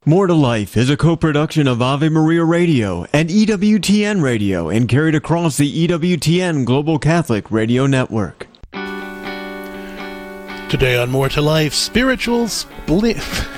More to Life is a co-production of Ave Maria Radio and EWTN Radio and carried across the EWTN Global Catholic Radio Network. Today on More to Life, spiritual spring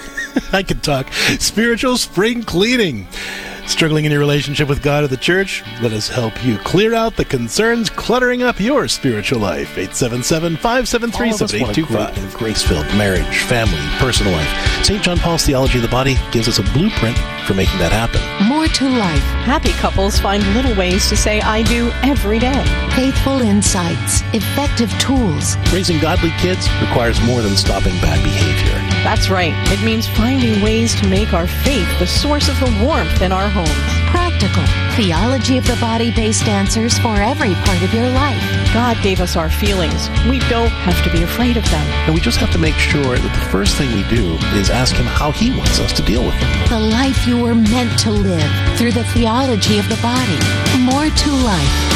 cleaning. Struggling in your relationship with God or the Church? Let us help you clear out the concerns cluttering up your spiritual life. 877-573-7825. Grace-filled marriage, family, personal life. St. John Paul's Theology of the Body gives us a blueprint for making that happen. More to Life. Happy couples find little ways to say I do every day. Faithful insights. Effective tools. Raising godly kids requires more than stopping bad behavior. That's right. It means finding ways to make our faith the source of the warmth in our homes. Practical. Theology of the Body-based answers for every part of your life. God gave us our feelings. We don't have to be afraid of them. And we just have to make sure that the first thing we do is ask Him how He wants us to deal with them. The life you were meant to live through the theology of the body. More to Life.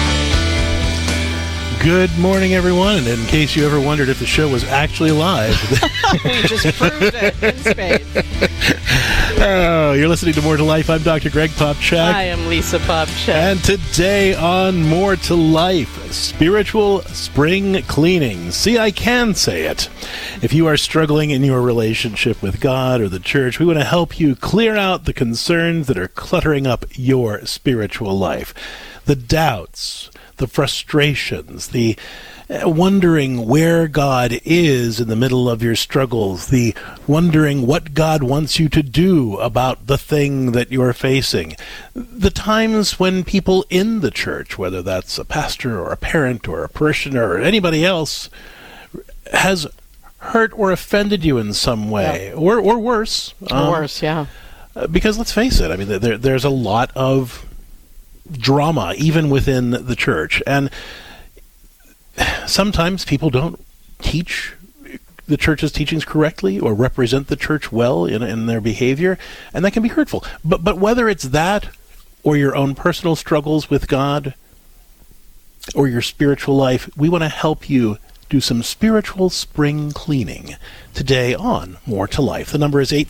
Good morning, everyone. And in case you ever wondered if the show was actually live, We just proved it in space. Oh, you're listening to More to Life. I'm Dr. Greg Popchak. I am Lisa Popchak. And today on More to Life, spiritual spring cleaning. See, I can say it. If you are struggling in your relationship with God or the Church, we want to help you clear out the concerns that are cluttering up your spiritual life. The doubts, the frustrations, the wondering where God is in the middle of your struggles, the wondering what God wants you to do about the thing that you're facing, the times when people in the church, whether that's a pastor or a parent or a parishioner or anybody else, has hurt or offended you in some way, yeah. or worse. Worse, yeah. Because let's face it, I mean, there's a lot of drama even within the church, and sometimes people don't teach the church's teachings correctly or represent the church well in their behavior, and that can be hurtful. But whether it's that or your own personal struggles with God or your spiritual life, we want to help you do some spiritual spring cleaning today on More to Life. The number is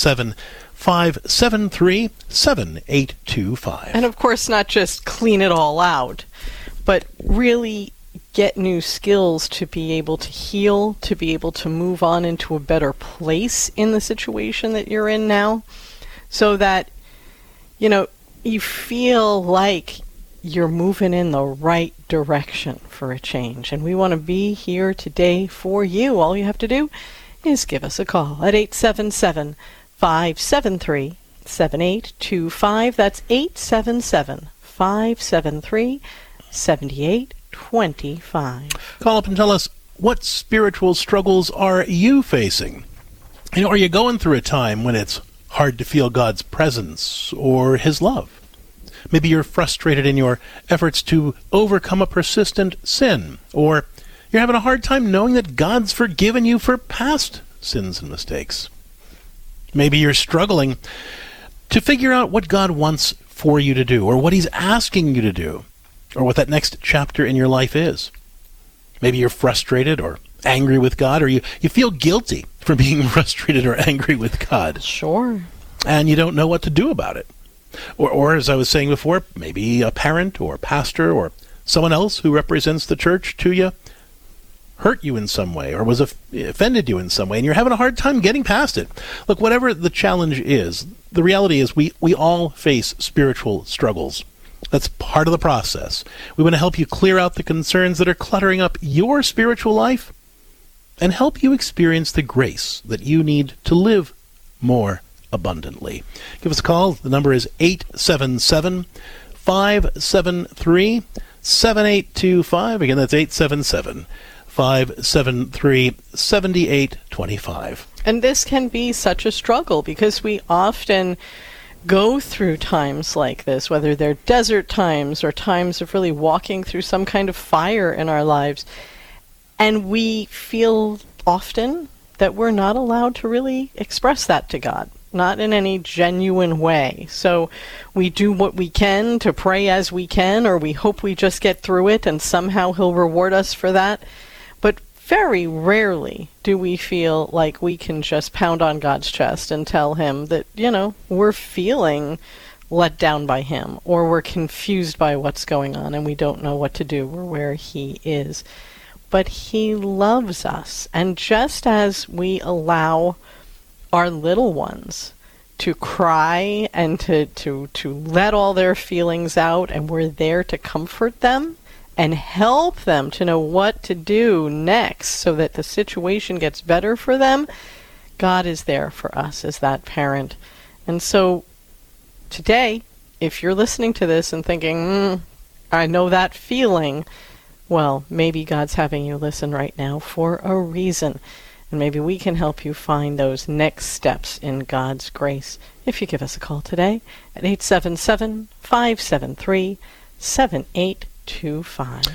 877-573-7825. And of course, not just clean it all out, but really get new skills to be able to heal, to be able to move on into a better place in the situation that you're in now, so that, you feel like you're moving in the right direction for a change. And we want to be here today for you. All you have to do is give us a call at 877-573-7825. That's 877-573-7825. Call up and tell us, what spiritual struggles are you facing? Are you going through a time when it's hard to feel God's presence or His love? Maybe you're frustrated in your efforts to overcome a persistent sin, or you're having a hard time knowing that God's forgiven you for past sins and mistakes. Maybe you're struggling to figure out what God wants for you to do, or what He's asking you to do, or what that next chapter in your life is. Maybe you're frustrated or angry with God, or you feel guilty for being frustrated or angry with God. Sure. And you don't know what to do about it. Or as I was saying before, maybe a parent or pastor or someone else who represents the church to you hurt you in some way or was offended you in some way, and you're having a hard time getting past it. Look, whatever the challenge is, the reality is we all face spiritual struggles. That's part of the process. We want to help you clear out the concerns that are cluttering up your spiritual life and help you experience the grace that you need to live more abundantly. Give us a call. The number is 877-573-7825. Again, that's 877-573-7825. And this can be such a struggle because we often go through times like this, whether they're desert times or times of really walking through some kind of fire in our lives, and we feel often that we're not allowed to really express that to God. Not in any genuine way. So we do what we can to pray as we can, or we hope we just get through it and somehow He'll reward us for that. But very rarely do we feel like we can just pound on God's chest and tell him that, we're feeling let down by him, or we're confused by what's going on and we don't know what to do or where he is. But he loves us. And just as we allow our little ones to cry and to let all their feelings out, and we're there to comfort them and help them to know what to do next so that the situation gets better for them, God is there for us as that parent. And so today, if you're listening to this and thinking, I know that feeling, well, maybe God's having you listen right now for a reason. And maybe we can help you find those next steps in God's grace if you give us a call today at 877-573-7825.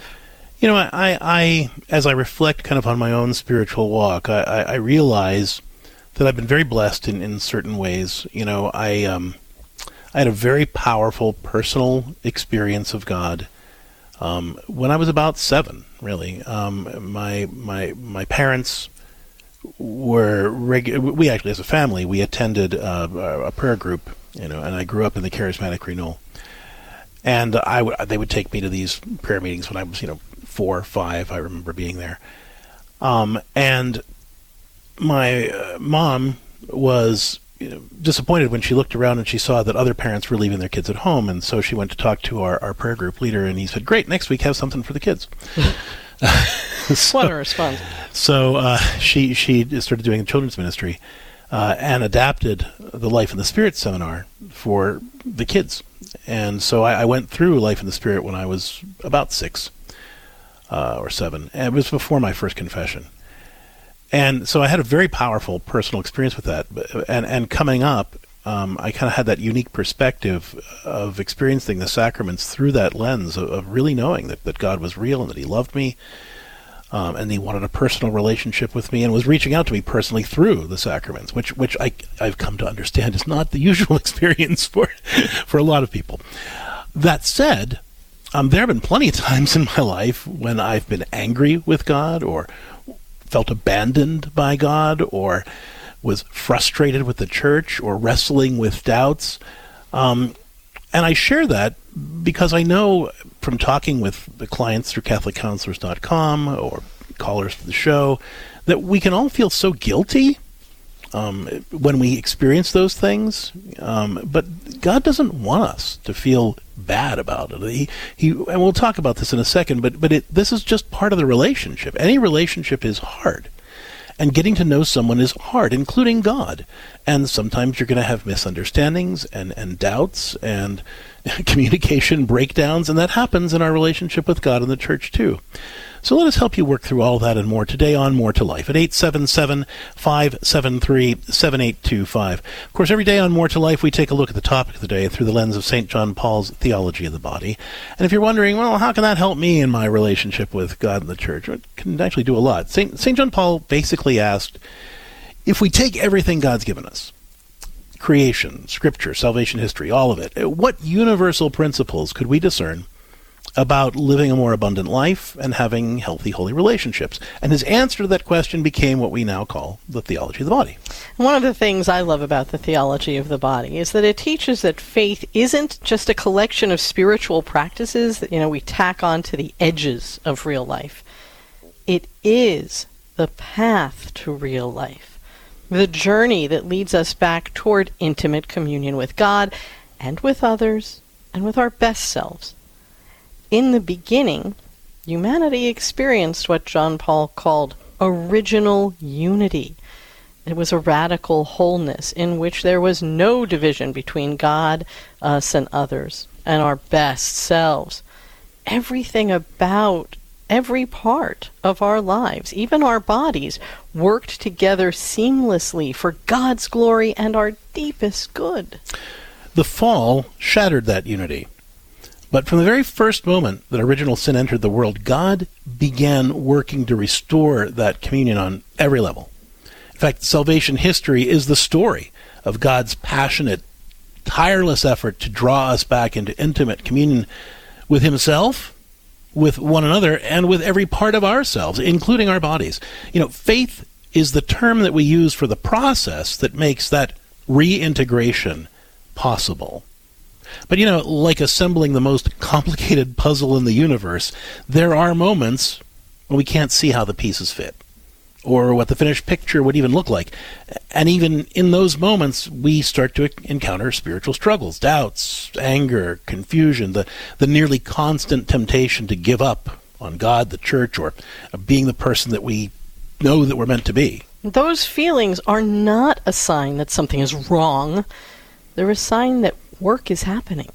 I as I reflect kind of on my own spiritual walk, I realize that I've been very blessed in certain ways. I had a very powerful personal experience of God when I was about 7, really. My parents were we actually, as a family, we attended a prayer group, and I grew up in the charismatic renewal. And they would take me to these prayer meetings when I was, 4 or 5. I remember being there. And my mom was disappointed when she looked around and she saw that other parents were leaving their kids at home, and so she went to talk to our prayer group leader, and he said, "Great, next week have something for the kids." What a response. So she started doing children's ministry and adapted the Life in the Spirit seminar for the kids. And so I went through Life in the Spirit when I was about 6 or 7, and it was before my first confession. And so I had a very powerful personal experience with that. And coming up, I kind of had that unique perspective of experiencing the sacraments through that lens of really knowing that God was real and that he loved me, and he wanted a personal relationship with me and was reaching out to me personally through the sacraments, which I've come to understand is not the usual experience for a lot of people. That said, there have been plenty of times in my life when I've been angry with God, or felt abandoned by God, or was frustrated with the church, or wrestling with doubts. And I share that because I know from talking with the clients through CatholicCounselors.com or callers to the show that we can all feel so guilty when we experience those things. But God doesn't want us to feel bad about it. And we'll talk about this in a second, but this is just part of the relationship. Any relationship is hard. And getting to know someone is hard, including God. And sometimes you're going to have misunderstandings and doubts and communication breakdowns, and that happens in our relationship with God and the church too. So let us help you work through all that and more today on More to Life at 877-573-7825. Of course, every day on More to Life, we take a look at the topic of the day through the lens of St. John Paul's Theology of the Body. And if you're wondering, well, how can that help me in my relationship with God and the church? It can actually do a lot. St. John Paul basically asked, if we take everything God's given us, creation, scripture, salvation history, all of it, what universal principles could we discern about living a more abundant life and having healthy, holy relationships? And his answer to that question became what we now call the theology of the body. One of the things I love about the theology of the body is that it teaches that faith isn't just a collection of spiritual practices that, we tack on to the edges of real life. It is the path to real life, the journey that leads us back toward intimate communion with God and with others and with our best selves. In the beginning, humanity experienced what John Paul called original unity. It was a radical wholeness in which there was no division between God, us, and others, and our best selves. Everything about every part of our lives, even our bodies, worked together seamlessly for God's glory and our deepest good. The fall shattered that unity. But from the very first moment that original sin entered the world, God began working to restore that communion on every level. In fact, salvation history is the story of God's passionate, tireless effort to draw us back into intimate communion with himself with one another and with every part of ourselves, including our bodies. Faith is the term that we use for the process that makes that reintegration possible. But, like assembling the most complicated puzzle in the universe, there are moments when we can't see how the pieces fit, or what the finished picture would even look like. And even in those moments, we start to encounter spiritual struggles, doubts, anger, confusion, the nearly constant temptation to give up on God, the church, or being the person that we know that we're meant to be. Those feelings are not a sign that something is wrong. They're a sign that work is happening.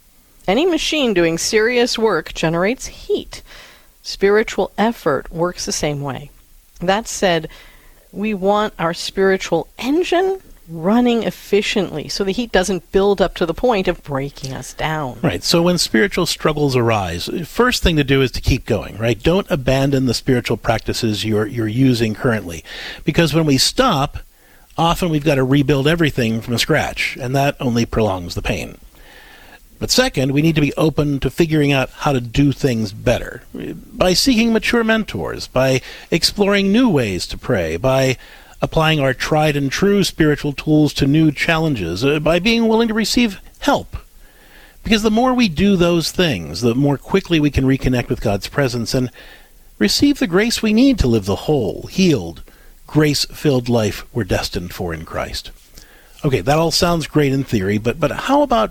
Any machine doing serious work generates heat. Spiritual effort works the same way. That said, we want our spiritual engine running efficiently so the heat doesn't build up to the point of breaking us down. Right. So when spiritual struggles arise, first thing to do is to keep going, right? Don't abandon the spiritual practices you're using currently. Because when we stop, often we've got to rebuild everything from scratch, and that only prolongs the pain. But second, we need to be open to figuring out how to do things better by seeking mature mentors, by exploring new ways to pray, by applying our tried and true spiritual tools to new challenges, by being willing to receive help. Because the more we do those things, the more quickly we can reconnect with God's presence and receive the grace we need to live the whole, healed, grace-filled life we're destined for in Christ. Okay, that all sounds great in theory, but how about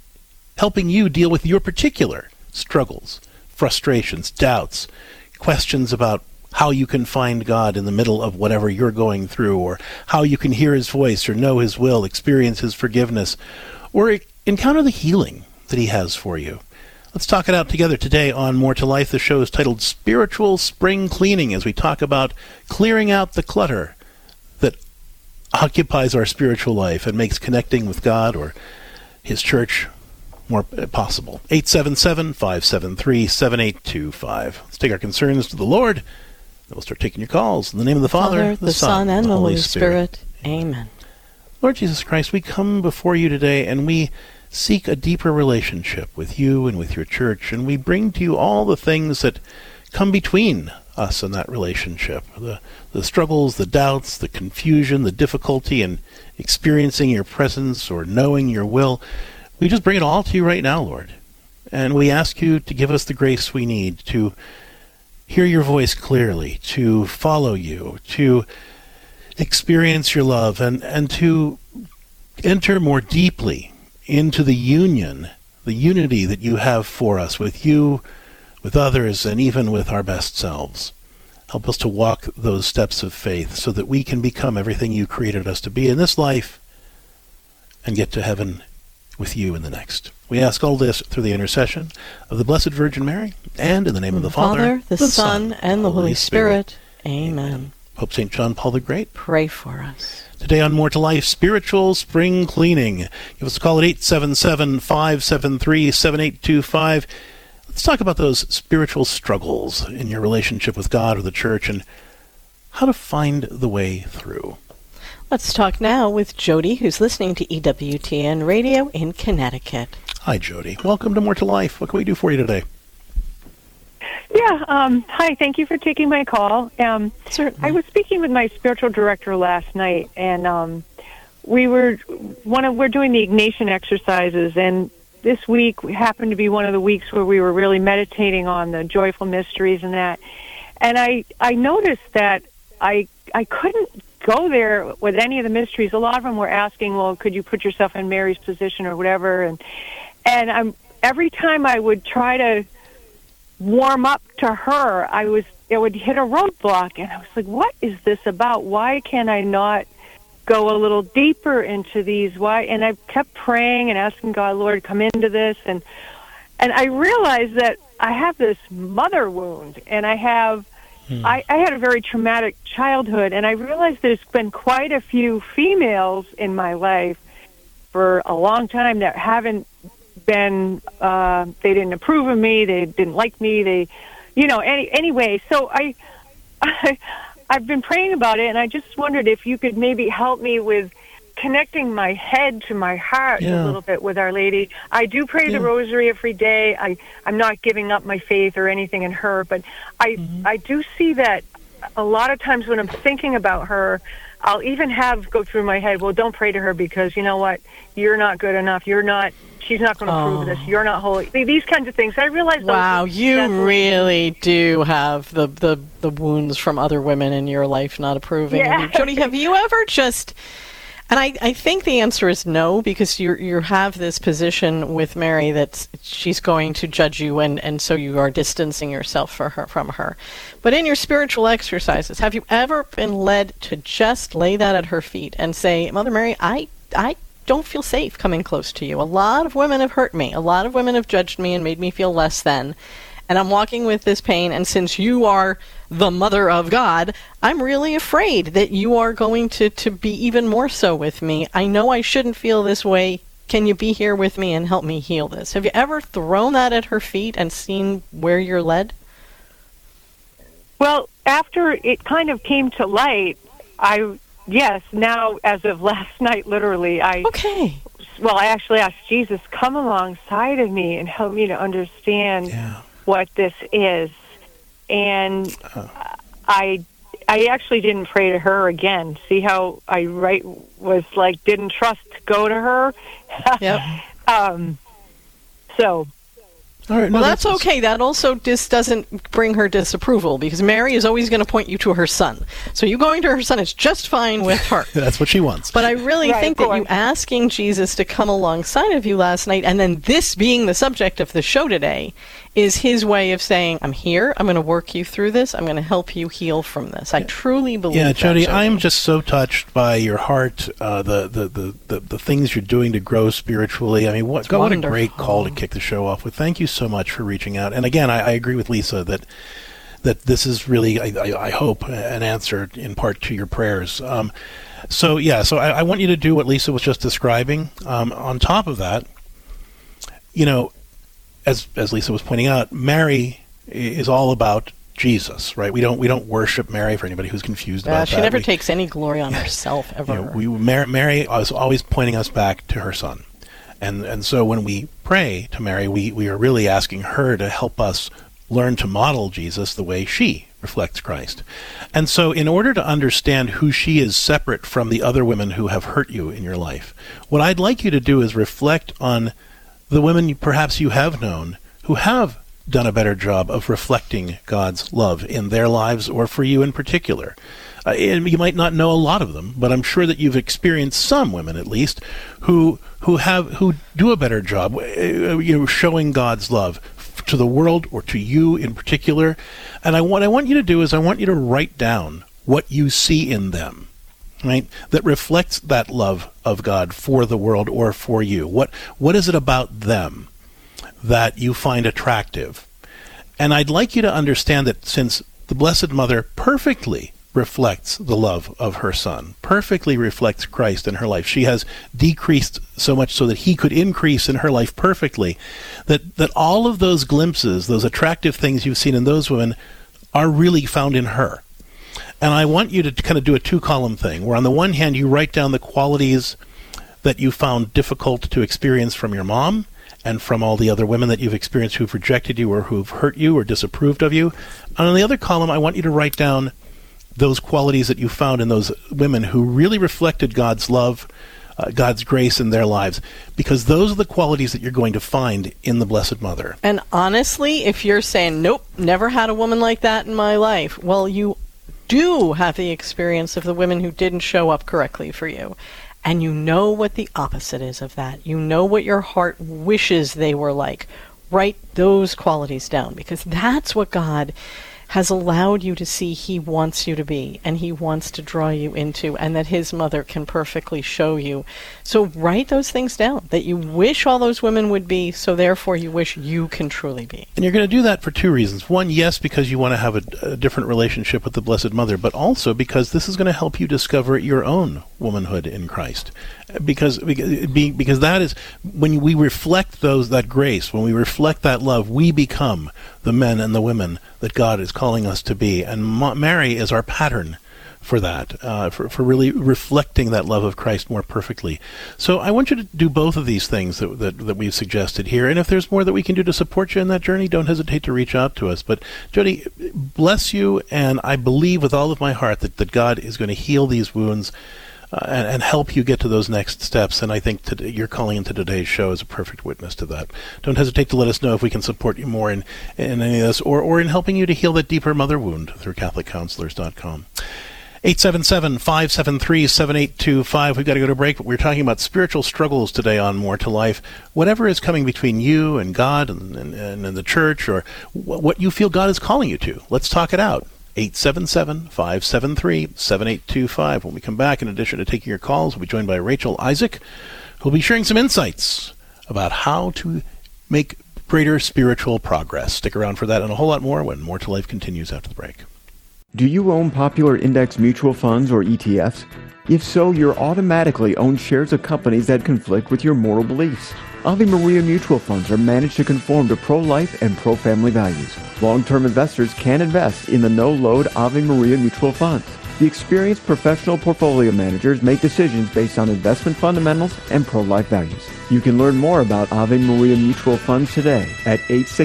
helping you deal with your particular struggles, frustrations, doubts, questions about how you can find God in the middle of whatever you're going through, or how you can hear his voice or know his will, experience his forgiveness, or encounter the healing that he has for you. Let's talk it out together today on More to Life. The show is titled Spiritual Spring Cleaning, as we talk about clearing out the clutter that occupies our spiritual life and makes connecting with God or his church more possible. 877-573-7825. Let's take our concerns to the Lord, and we'll start taking your calls. In the name of the Father, the Son, and the Holy Spirit. Amen. Lord Jesus Christ, we come before you today, and we seek a deeper relationship with you and with your church, and we bring to you all the things that come between us and that relationship, the struggles, the doubts, the confusion, the difficulty in experiencing your presence or knowing your will. We just bring it all to you right now, Lord, and we ask you to give us the grace we need to hear your voice clearly, to follow you, to experience your love, and to enter more deeply into the unity that you have for us, with you, with others, and even with our best selves. Help us to walk those steps of faith so that we can become everything you created us to be in this life and get to heaven with you in the next. We ask all this through the intercession of the Blessed Virgin Mary, and in the name of the Father, the Son, and the Holy Spirit. Amen. Pope St. John Paul the Great, pray for us. Today on More to Life, Spiritual Spring Cleaning. Give us a call at 877-573-7825. Let's talk about those spiritual struggles in your relationship with God or the church and how to find the way through. Let's talk now with Jody, who's listening to EWTN Radio in Connecticut. Hi, Jody. Welcome to More to Life. What can we do for you today? Yeah, hi, thank you for taking my call. Certainly. I was speaking with my spiritual director last night, and we're doing the Ignatian exercises, and this week happened to be one of the weeks where we were really meditating on the joyful mysteries and that. And I noticed that I couldn't go there with any of the mysteries. A lot of them were asking, well, could you put yourself in Mary's position or whatever? And every time I would try to warm up to her, it would hit a roadblock, and I was like, what is this about? Why can I not go a little deeper into these? Why? And I kept praying and asking God, Lord, come into this, and I realized that I have this mother wound, and I had a very traumatic childhood, and I realized there's been quite a few females in my life for a long time that haven't been, they didn't approve of me, they didn't like me, anyway, so I've been praying about it, and I just wondered if you could maybe help me with connecting my head to my heart a little bit with Our Lady. I do pray the rosary every day. I'm not giving up my faith or anything in her, but I do see that a lot of times when I'm thinking about her, I'll even go through my head, well, don't pray to her because you know what? You're not good enough. She's not going to prove this. You're not holy. These kinds of things. I realize. Wow, you really do have the wounds from other women in your life not approving of you. Jody, have you ever just... And I think the answer is no, because you have this position with Mary that she's going to judge you, and so you are distancing yourself from her. But in your spiritual exercises, have you ever been led to just lay that at her feet and say, Mother Mary, I don't feel safe coming close to you. A lot of women have hurt me. A lot of women have judged me and made me feel less than. And I'm walking with this pain, and since you are the Mother of God, I'm really afraid that you are going to be even more so with me. I know I shouldn't feel this way. Can you be here with me and help me heal this? Have you ever thrown that at her feet and seen where you're led? Well, after it kind of came to light, now, as of last night, literally, I actually asked Jesus, come alongside of me and help me to understand what this is. And I actually didn't pray to her again. See how I was like, didn't trust to go to her? Yep. So... All right, well, that's okay. That also doesn't bring her disapproval, because Mary is always going to point you to her son. So you going to her son is just fine with her. That's what she wants. But I really think that you asking Jesus to come alongside of you last night, and then this being the subject of the show today, is his way of saying, I'm here, I'm going to work you through this, I'm going to help you heal from this. I truly believe that. Jody, I'm just so touched by your heart, the things you're doing to grow spiritually. I mean, what a great call to kick the show off with. Thank you so much for reaching out. And again, I agree with Lisa that this is really, I hope, an answer in part to your prayers. So I want you to do what Lisa was just describing. On top of that, as Lisa was pointing out, Mary is all about Jesus, right? We don't worship Mary, for anybody who's confused about that. She never takes any glory on herself ever. Mary is always pointing us back to her son. And so when we pray to Mary, we are really asking her to help us learn to model Jesus the way she reflects Christ. And so in order to understand who she is separate from the other women who have hurt you in your life, what I'd like you to do is reflect on the women perhaps you have known who have done a better job of reflecting God's love in their lives, or for you in particular. And you might not know a lot of them, but I'm sure that you've experienced some women, at least, who do a better job, showing God's love to the world or to you in particular. And what I want you to do is I want you to write down what you see in them, right, that reflects that love of God for the world or for you. What is it about them that you find attractive? And I'd like you to understand that since the Blessed Mother perfectly reflects the love of her son, perfectly reflects Christ in her life, she has decreased so much so that he could increase in her life perfectly, that all of those glimpses, those attractive things you've seen in those women, are really found in her. And I want you to kind of do a two-column thing, where on the one hand you write down the qualities that you found difficult to experience from your mom and from all the other women that you've experienced who've rejected you or who've hurt you or disapproved of you. And on the other column, I want you to write down those qualities that you found in those women who really reflected God's love, God's grace in their lives, because those are the qualities that you're going to find in the Blessed Mother. And honestly, if you're saying, nope, never had a woman like that in my life, well, you do have the experience of the women who didn't show up correctly for you. And you know what the opposite is of that. You know what your heart wishes they were like. Write those qualities down, because that's what God has allowed you to see he wants you to be, and he wants to draw you into, and that his mother can perfectly show you. So write those things down, that you wish all those women would be, so therefore you wish you can truly be. And you're going to do that for two reasons. One, yes, because you want to have a different relationship with the Blessed Mother, but also because this is going to help you discover your own womanhood in Christ. Because that is, when we reflect that grace, when we reflect that love, we become the men and the women that God is calling us to be. And Mary is our pattern for that, for really reflecting that love of Christ more perfectly. So I want you to do both of these things that we've suggested here. And if there's more that we can do to support you in that journey, don't hesitate to reach out to us. But Jody, bless you, and I believe with all of my heart that God is going to heal these wounds and help you get to those next steps. And I think your calling into today's show is a perfect witness to that. Don't hesitate to let us know if we can support you more in any of this, or in helping you to heal that deeper mother wound through CatholicCounselors.com. 877-573-7825. We've got to go to break, but we're talking about spiritual struggles today on More to Life. Whatever is coming between you and God and the church, or what you feel God is calling you to, let's talk it out. 877-573-7825. When we come back, in addition to taking your calls, we'll be joined by Rachel Isaac, who'll be sharing some insights about how to make greater spiritual progress. Stick around for that and a whole lot more when More to Life continues after the break. Do you own popular index mutual funds or ETFs? If so, you're automatically own shares of companies that conflict with your moral beliefs. Ave Maria mutual funds are managed to conform to pro-life and pro-family values. Long-term investors can invest in the no-load Ave Maria mutual funds. The experienced professional portfolio managers make decisions based on investment fundamentals and pro-life values. You can learn more about Ave Maria mutual funds today at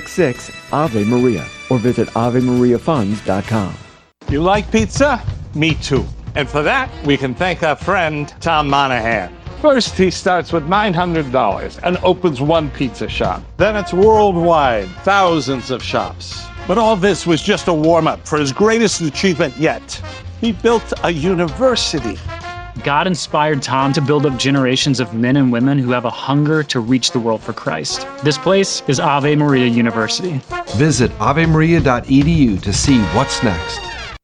866-AVE-MARIA or visit AveMariaFunds.com. You like pizza? Me too. And for that, we can thank our friend, Tom Monahan. First, he starts with $900 and opens one pizza shop. Then it's worldwide, thousands of shops. But all this was just a warm-up for his greatest achievement yet. He built a university. God inspired Tom to build up generations of men and women who have a hunger to reach the world for Christ. This place is Ave Maria University. Visit avemaria.edu to see what's next.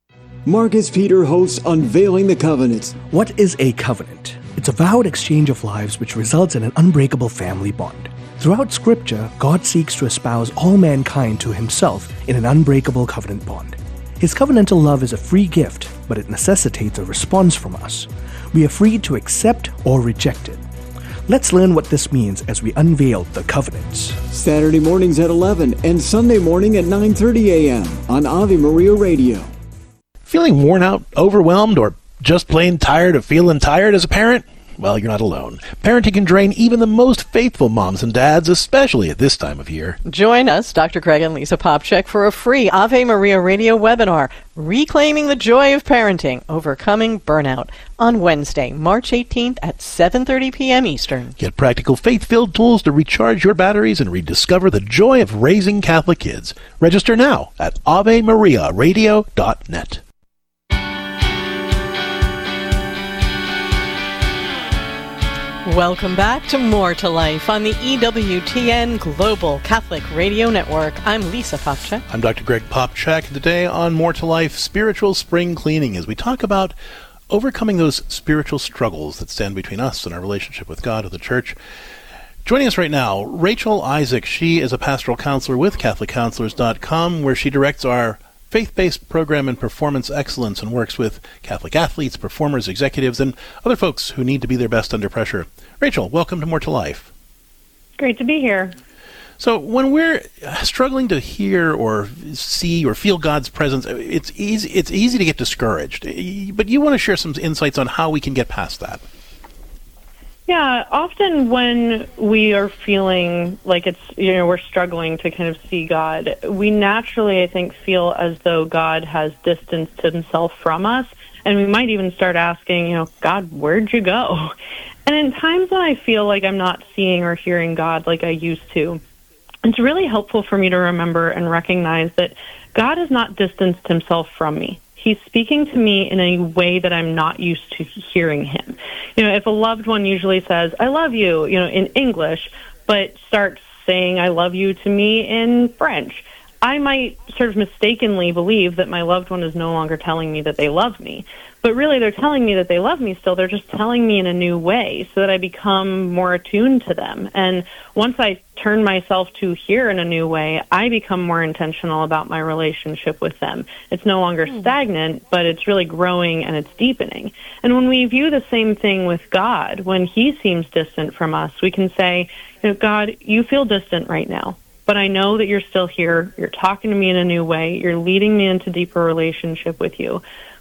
Marcus Peter hosts Unveiling the Covenants. What is a covenant? It's a vowed exchange of lives which results in an unbreakable family bond. Throughout Scripture, God seeks to espouse all mankind to himself in an unbreakable covenant bond. His covenantal love is a free gift, but it necessitates a response from us. We are free to accept or reject it. Let's learn what this means as we unveil the covenants. Saturday mornings at 11 and Sunday morning at 9:30 a.m. on Ave Maria Radio. Feeling worn out, overwhelmed, or just plain tired of feeling tired as a parent? Well, you're not alone. Parenting can drain even the most faithful moms and dads, especially at this time of year. Join us, Dr. Craig and Lisa Popcak, for a free Ave Maria Radio webinar, Reclaiming the Joy of Parenting, Overcoming Burnout, on Wednesday, March 18th at 7:30 p.m. Eastern. Get practical faith-filled tools to recharge your batteries and rediscover the joy of raising Catholic kids. Register now at AveMariaRadio.net. Welcome back to More to Life on the EWTN Global Catholic Radio Network. I'm Lisa Popcak. I'm Dr. Greg Popcak. Today on More to Life, spiritual spring cleaning, as we talk about overcoming those spiritual struggles that stand between us and our relationship with God or the Church. Joining us right now, Rachel Isaac. She is a pastoral counselor with CatholicCounselors.com, where she directs our faith-based program in performance excellence and works with Catholic athletes, performers, executives, and other folks who need to be their best under pressure. Rachel, welcome to More to Life. Great to be here. So when we're struggling to hear or see or feel God's presence, it's easy to get discouraged. But you want to share some insights on how we can get past that. Yeah, often when we are feeling like we're struggling to kind of see God, we naturally, I think, feel as though God has distanced himself from us. And we might even start asking, God, where'd you go? And in times when I feel like I'm not seeing or hearing God like I used to, it's really helpful for me to remember and recognize that God has not distanced himself from me. He's speaking to me in a way that I'm not used to hearing him. If a loved one usually says, I love you, in English, but starts saying I love you to me in French, I might sort of mistakenly believe that my loved one is no longer telling me that they love me. But really, they're telling me that they love me still. They're just telling me in a new way so that I become more attuned to them. And once I turn myself to hear in a new way, I become more intentional about my relationship with them. It's no longer stagnant, but it's really growing and it's deepening. And when we view the same thing with God, when he seems distant from us, we can say, God, you feel distant right now. But I know that you're still here. You're talking to me in a new way. You're leading me into deeper relationship with you.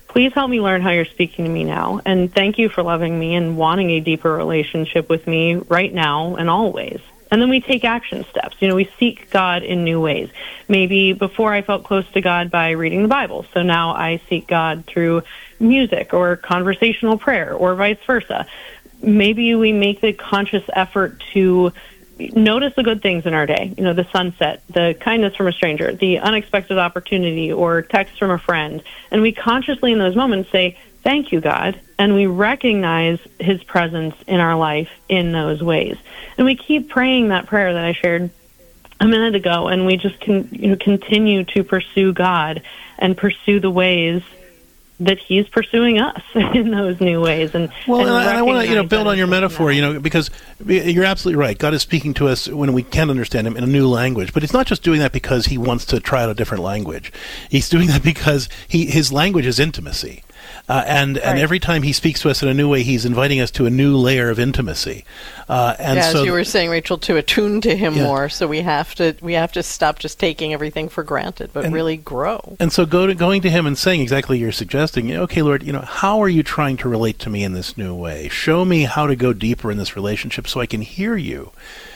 Please help me learn how you're speaking to me now, and thank you for loving me and wanting a deeper relationship with me right now and always. And then we take action steps. We seek God in new ways. Maybe before I felt close to God by reading the Bible, so now I seek God through music or conversational prayer or vice versa. Maybe we make the conscious effort to notice the good things in our day, the sunset, the kindness from a stranger, the unexpected opportunity or text from a friend. And we consciously in those moments say, thank you, God. And we recognize his presence in our life in those ways. And we keep praying that prayer that I shared a minute ago, and we just continue to pursue God and pursue the ways that he's pursuing us in those new ways. And I want to build on your metaphor, because you're absolutely right. God is speaking to us when we can't understand him in a new language. But he's not just doing that because he wants to try out a different language. He's doing that because his language is intimacy. And every time he speaks to us in a new way, he's inviting us to a new layer of intimacy. As you were saying, Rachel, to attune to him more. So we have to stop just taking everything for granted, but really grow. And so going to him and saying exactly you're suggesting, okay, Lord, how are you trying to relate to me in this new way? Show me how to go deeper in this relationship so I can hear you.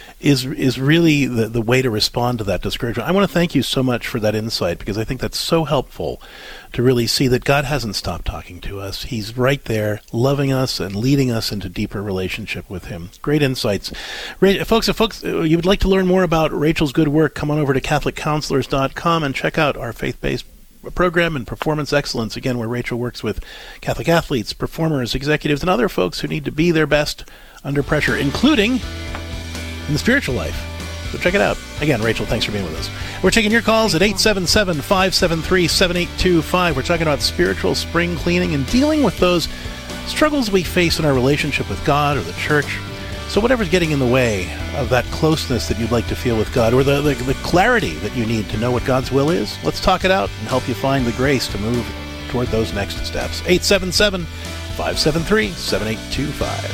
Is really the way to respond to that discouragement. I want to thank you so much for that insight, because I think that's so helpful to really see that God hasn't stopped talking to us. He's right there, loving us and leading us into deeper relationship with him. Great insights. Folks, if you would like to learn more about Rachel's good work, come on over to CatholicCounselors.com and check out our faith-based program in performance excellence, again, where Rachel works with Catholic athletes, performers, executives, and other folks who need to be their best under pressure, including in the spiritual life. So check it out. Again, Rachel, thanks for being with us. We're taking your calls at 877-573-7825. We're talking about spiritual spring cleaning and dealing with those struggles we face in our relationship with God or the church. So whatever's getting in the way of that closeness that you'd like to feel with God, or the clarity that you need to know what God's will is, let's talk it out and help you find the grace to move toward those next steps. 877-573-7825.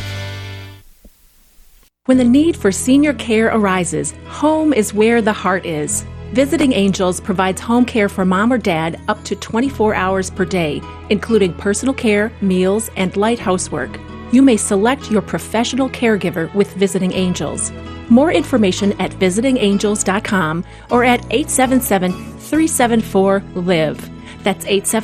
When the need for senior care arises, home is where the heart is. Visiting Angels provides home care for mom or dad up to 24 hours per day, including personal care, meals, and light housework. You may select your professional caregiver with Visiting Angels. More information at visitingangels.com or at 877-374-LIVE. That's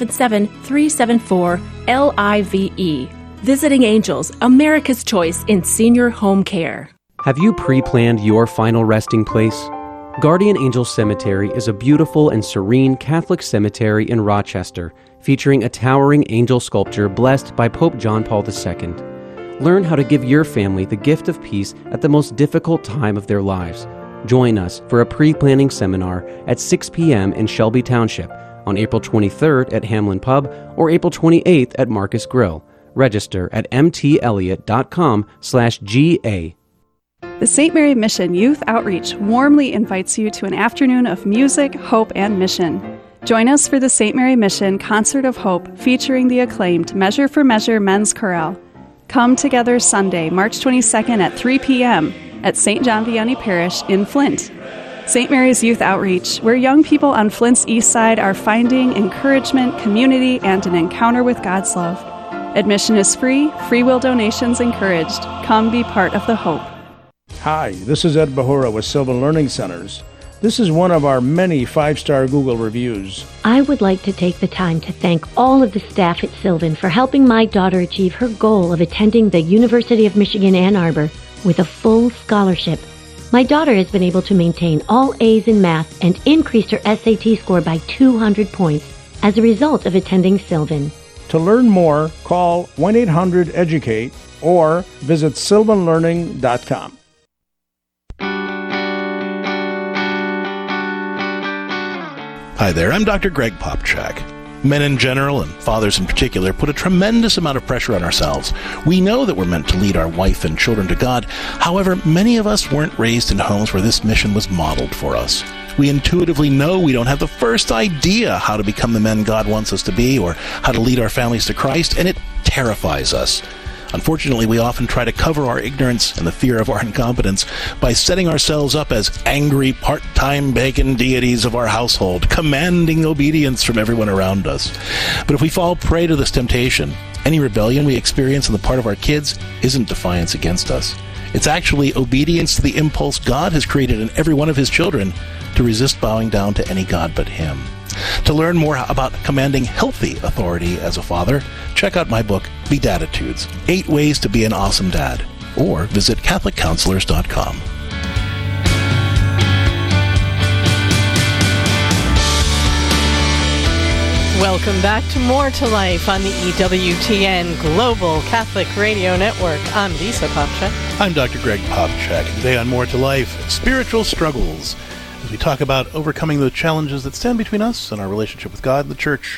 877-374-LIVE. Visiting Angels, America's choice in senior home care. Have you pre-planned your final resting place? Guardian Angel Cemetery is a beautiful and serene Catholic cemetery in Rochester, featuring a towering angel sculpture blessed by Pope John Paul II. Learn how to give your family the gift of peace at the most difficult time of their lives. Join us for a pre-planning seminar at 6 p.m. in Shelby Township on April 23rd at Hamlin Pub or April 28th at Marcus Grill. Register at mtelliott.com/GA. The St. Mary Mission Youth Outreach warmly invites you to an afternoon of music, hope, and mission. Join us for the St. Mary Mission Concert of Hope featuring the acclaimed Measure for Measure Men's Chorale. Come together Sunday, March 22nd at 3 p.m. at St. John Vianney Parish in Flint. St. Mary's Youth Outreach, where young people on Flint's east side are finding encouragement, community, and an encounter with God's love. Admission is free, free will donations encouraged. Come be part of the hope. Hi, this is Ed Bahura with Sylvan Learning Centers. This is one of our many 5-star Google reviews. I would like to take the time to thank all of the staff at Sylvan for helping my daughter achieve her goal of attending the University of Michigan Ann Arbor with a full scholarship. My daughter has been able to maintain all A's in math and increased her SAT score by 200 points as a result of attending Sylvan. To learn more, call 1-800-EDUCATE or visit sylvanlearning.com. Hi there, I'm Dr. Greg Popchak. Men in general, and fathers in particular, put a tremendous amount of pressure on ourselves. We know that we're meant to lead our wife and children to God. However, many of us weren't raised in homes where this mission was modeled for us. We intuitively know we don't have the first idea how to become the men God wants us to be or how to lead our families to Christ, and it terrifies us. Unfortunately, we often try to cover our ignorance and the fear of our incompetence by setting ourselves up as angry, part-time bacon deities of our household, commanding obedience from everyone around us. But if we fall prey to this temptation, any rebellion we experience on the part of our kids isn't defiance against us. It's actually obedience to the impulse God has created in every one of his children to resist bowing down to any god but him. To learn more about commanding healthy authority as a father, check out my book, Bedattitudes, 8 Ways to Be an Awesome Dad, or visit CatholicCounselors.com. Welcome back to More to Life on the EWTN Global Catholic Radio Network. I'm Lisa Popchak. I'm Dr. Greg Popchak. Today on More to Life, spiritual struggles, as we talk about overcoming the challenges that stand between us and our relationship with God and the Church.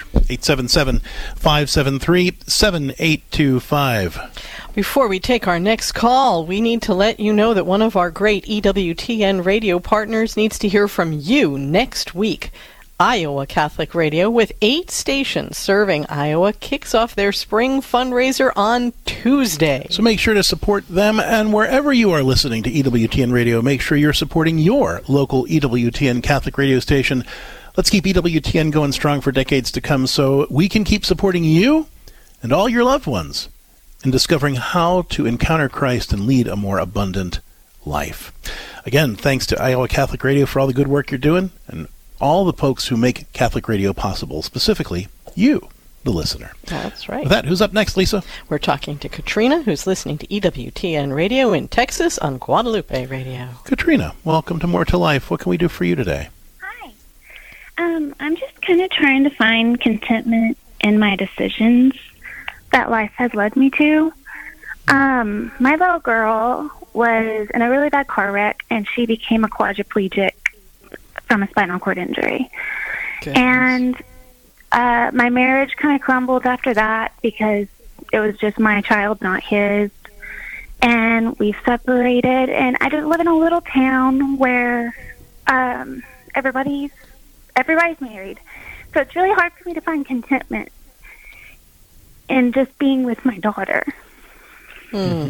877-573-7825. Before we take our next call, we need to let you know that one of our great EWTN radio partners needs to hear from you next week. Iowa Catholic Radio, with 8 stations serving Iowa, kicks off their spring fundraiser on Tuesday. So make sure to support them, and wherever you are listening to EWTN Radio, make sure you're supporting your local EWTN Catholic radio station. Let's keep EWTN going strong for decades to come so we can keep supporting you and all your loved ones in discovering how to encounter Christ and lead a more abundant life. Again, thanks to Iowa Catholic Radio for all the good work you're doing, and all the folks who make Catholic radio possible, specifically you, the listener. That's right. With that, who's up next, Lisa? We're talking to Katrina, who's listening to EWTN Radio in Texas on Guadalupe Radio. Katrina, welcome to More to Life. What can we do for you today? Hi. I'm just kind of trying to find contentment in my decisions that life has led me to. My little girl was in a really bad car wreck, and she became a quadriplegic from a spinal cord injury. And my marriage kind of crumbled after that because it was just my child, not his. And we separated, and I just live in a little town where everybody's married. So it's really hard for me to find contentment in just being with my daughter. Mm-hmm.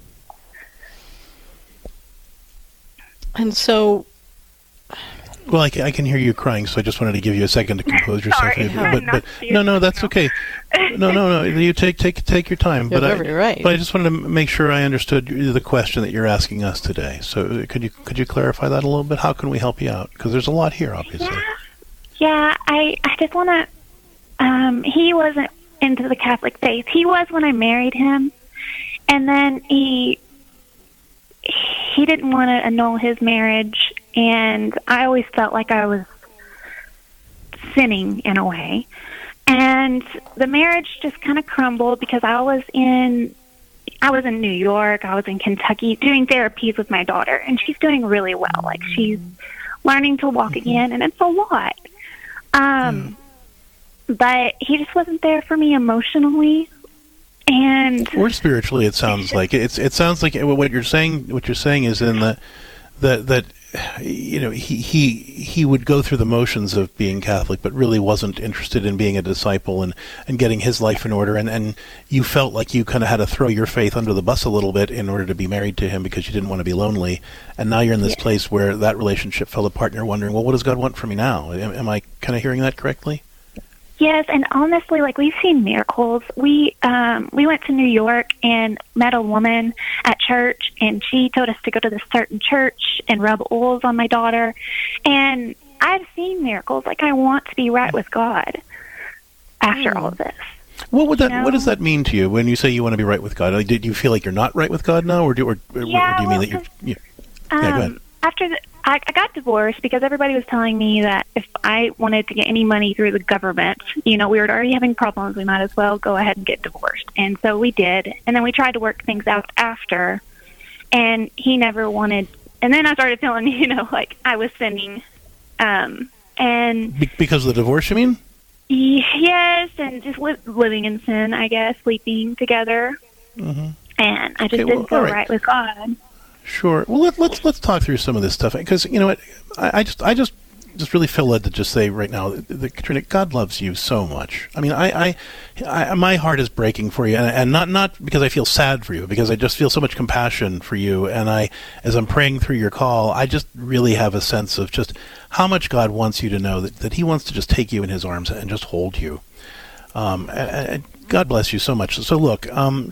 And so... Well, I can hear you crying, so I just wanted to give you a second to compose yourself. Sorry, but no, that's okay. No, you take your time. You're very right. But I just wanted to make sure I understood the question that you're asking us today. So could you clarify that a little bit? How can we help you out? Because there's a lot here, obviously. Yeah, I just want to... he wasn't into the Catholic faith. He was when I married him, and then he didn't want to annul his marriage, and I always felt like I was sinning in a way. And the marriage just kind of crumbled because I was in New York, I was in Kentucky doing therapies with my daughter, and she's doing really well. Like, she's learning to walk again, and it's a lot. But he just wasn't there for me emotionally. Or spiritually, it sounds like it sounds like what you're saying. What you're saying is in that you know he would go through the motions of being Catholic, but really wasn't interested in being a disciple and getting his life in order. And you felt like you kind of had to throw your faith under the bus a little bit in order to be married to him because you didn't want to be lonely. And now you're in this place where that relationship fell apart, and you're wondering, well, what does God want from me now? Am I kind of hearing that correctly? Yes, and honestly, like, we've seen miracles. We went to New York and met a woman at church, and she told us to go to this certain church and rub oils on my daughter. And I've seen miracles. Like, I want to be right with God after all of this. What does that mean to you when you say you want to be right with God? Like, did you feel like you're not right with God now, or do you mean that you're? Yeah, go ahead. After I got divorced because everybody was telling me that if I wanted to get any money through the government, we were already having problems, we might as well go ahead and get divorced. And so we did. And then we tried to work things out after. And he never wanted. And then I started feeling, like I was sinning. And because of the divorce, you mean? Yes, and just living in sin, I guess, sleeping together. Mm-hmm. And I just didn't feel right with God. Sure. Well, let's talk through some of this stuff, because you know what, I just just really feel led to just say right now, Katrina, God loves you so much. I mean, I my heart is breaking for you, and not because I feel sad for you, because I just feel so much compassion for you. And as I'm praying through your call, I just really have a sense of just how much God wants you to know that He wants to just take you in His arms and just hold you. And God bless you so much. So look,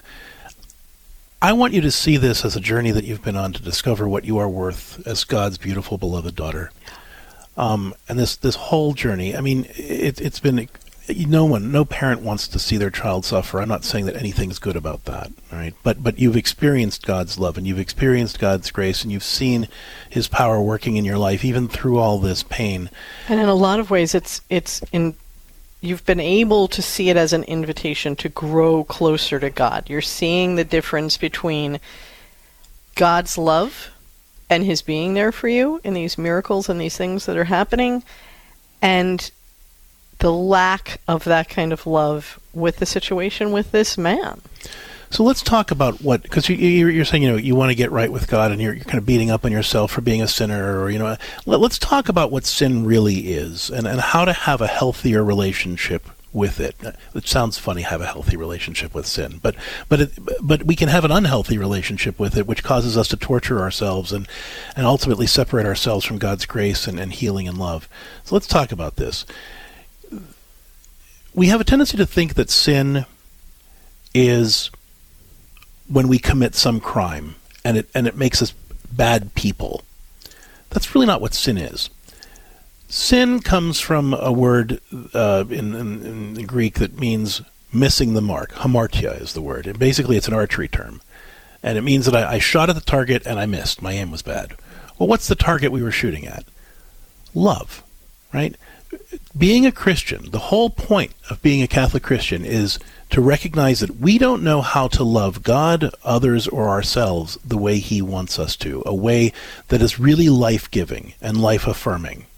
I want you to see this as a journey that you've been on to discover what you are worth as God's beautiful, beloved daughter. And this whole journey, I mean, it's been, no parent wants to see their child suffer. I'm not saying that anything's good about that, all right? But you've experienced God's love, and you've experienced God's grace, and you've seen His power working in your life, even through all this pain. And in a lot of ways, you've been able to see it as an invitation to grow closer to God. You're seeing the difference between God's love and His being there for you in these miracles and these things that are happening, and the lack of that kind of love with the situation with this man. So let's talk about because you're saying, you want to get right with God, and you're kind of beating up on yourself for being a sinner, or, let's talk about what sin really is, and how to have a healthier relationship with it. It sounds funny, have a healthy relationship with sin, but we can have an unhealthy relationship with it, which causes us to torture ourselves and ultimately separate ourselves from God's grace and healing and love. So let's talk about this. We have a tendency to think that sin is when we commit some crime, and it makes us bad people. That's really not what sin is. Sin comes from a word in the Greek that means missing the mark. Hamartia is the word. And basically, it's an archery term. And it means that I shot at the target and I missed. My aim was bad. Well, what's the target we were shooting at? Love, right? Being a Christian, the whole point of being a Catholic Christian is to recognize that we don't know how to love God, others, or ourselves the way He wants us to, a way that is really life-giving and life-affirming.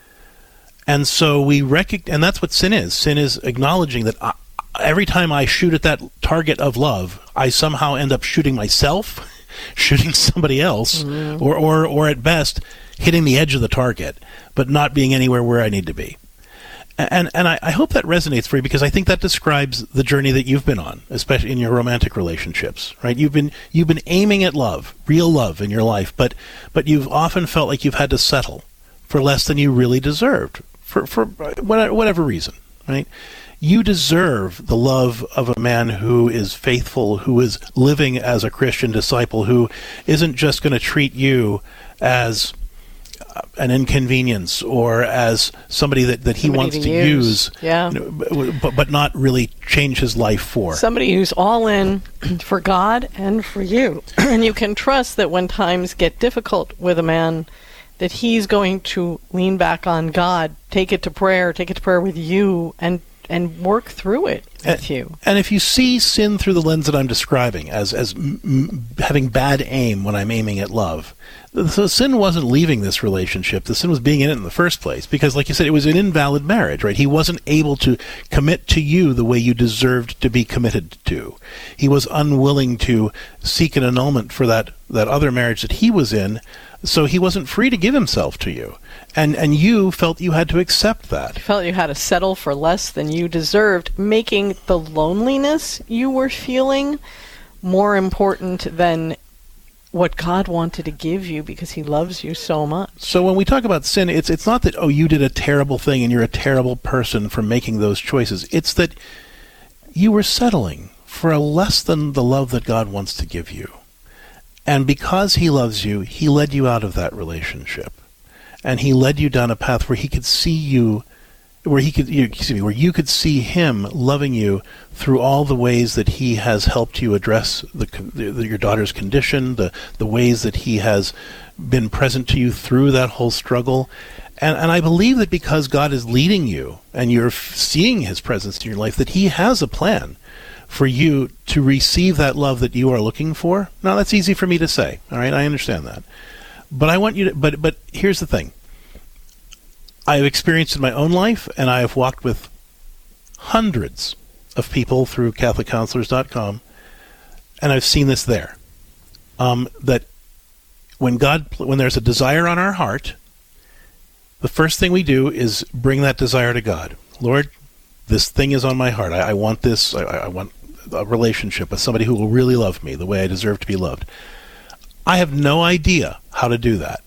And so and that's what sin is. Sin is acknowledging that every time I shoot at that target of love, I somehow end up shooting myself, shooting somebody else, or at best, hitting the edge of the target, but not being anywhere where I need to be. And I hope that resonates for you, because I think that describes the journey that you've been on, especially in your romantic relationships, right? You've been aiming at love, real love in your life, but you've often felt like you've had to settle for less than you really deserved, for whatever reason, right? You deserve the love of a man who is faithful, who is living as a Christian disciple, who isn't just going to treat you as an inconvenience or as somebody that he wants to use, but not really change his life for. Somebody who's all in for God and for you. And you can trust that when times get difficult with a man, that he's going to lean back on God, take it to prayer with you, and work through it with you. And if you see sin through the lens that I'm describing, as having bad aim when I'm aiming at love, the sin wasn't leaving this relationship. The sin was being in it in the first place, because, like you said, it was an invalid marriage, right? He wasn't able to commit to you the way you deserved to be committed to. He was unwilling to seek an annulment for that other marriage that he was in, so he wasn't free to give himself to you. And you felt you had to accept that. You felt you had to settle for less than you deserved, making the loneliness you were feeling more important than what God wanted to give you, because He loves you so much. So when we talk about sin, it's not that, you did a terrible thing and you're a terrible person for making those choices. It's that you were settling for a less than the love that God wants to give you. And because He loves you, He led you out of that relationship. And He led you down a path where He could see you, where you could see Him loving you through all the ways that He has helped you address your daughter's condition, the ways that He has been present to you through that whole struggle. And I believe that because God is leading you and you're seeing His presence in your life, that He has a plan for you to receive that love that you are looking for. Now, that's easy for me to say, all right? I understand that. But I want you to, but here's the thing. I have experienced in my own life, and I have walked with hundreds of people through CatholicCounselors.com, and I've seen this there. That when there's a desire on our heart, the first thing we do is bring that desire to God. Lord, this thing is on my heart. I want this. I want a relationship with somebody who will really love me the way I deserve to be loved. I have no idea how to do that.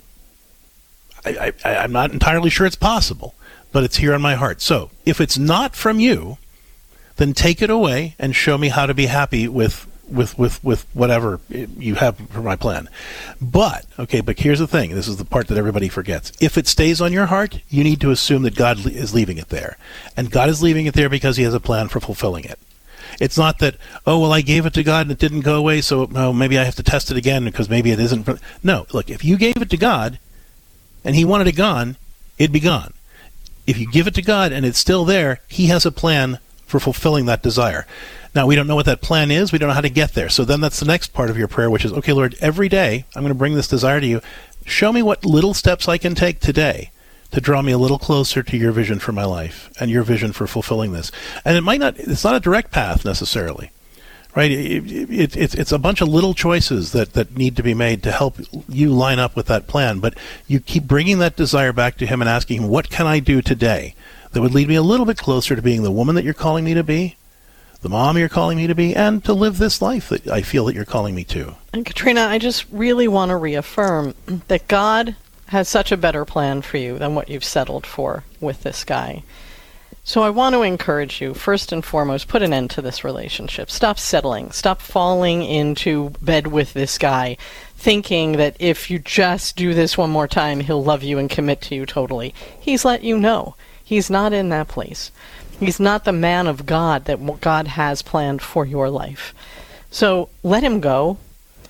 I'm not entirely sure it's possible, but it's here on my heart. So if it's not from you, then take it away and show me how to be happy with whatever you have for my plan. But here's the thing. This is the part that everybody forgets. If it stays on your heart, you need to assume that God is leaving it there. And God is leaving it there because he has a plan for fulfilling it. It's not that, I gave it to God and it didn't go away, so maybe I have to test it again because maybe it isn't. No, look, if you gave it to God and he wanted it gone, it'd be gone. If you give it to God and it's still there, he has a plan for fulfilling that desire. Now, we don't know what that plan is. We don't know how to get there. So then that's the next part of your prayer, which is, okay, Lord, every day I'm going to bring this desire to you. Show me what little steps I can take today to draw me a little closer to your vision for my life and your vision for fulfilling this. And it's not a direct path necessarily, right? It's a bunch of little choices that need to be made to help you line up with that plan. But you keep bringing that desire back to him and asking him, what can I do today that would lead me a little bit closer to being the woman that you're calling me to be, the mom you're calling me to be, and to live this life that I feel that you're calling me to. And Katrina, I just really want to reaffirm that God has such a better plan for you than what you've settled for with this guy. So I want to encourage you, first and foremost, put an end to this relationship. Stop settling. Stop falling into bed with this guy, thinking that if you just do this one more time, he'll love you and commit to you totally. He's let you know. He's not in that place. He's not the man of God that God has planned for your life. So let him go.